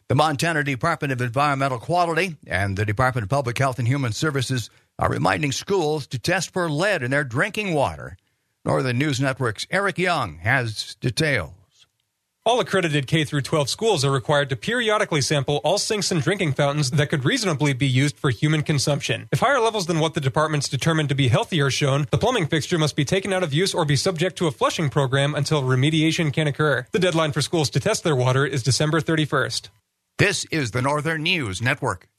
The Montana Department of Environmental Quality and the Department of Public Health and Human Services are reminding schools to test for lead in their drinking water. Northern News Network's Eric Young has details. All accredited K-12 schools are required to periodically sample all sinks and drinking fountains that could reasonably be used for human consumption. If higher levels than what the departments determined to be healthy are shown, the plumbing fixture must be taken out of use or be subject to a flushing program until remediation can occur. The deadline for schools to test their water is December 31st. This is the Northern News Network.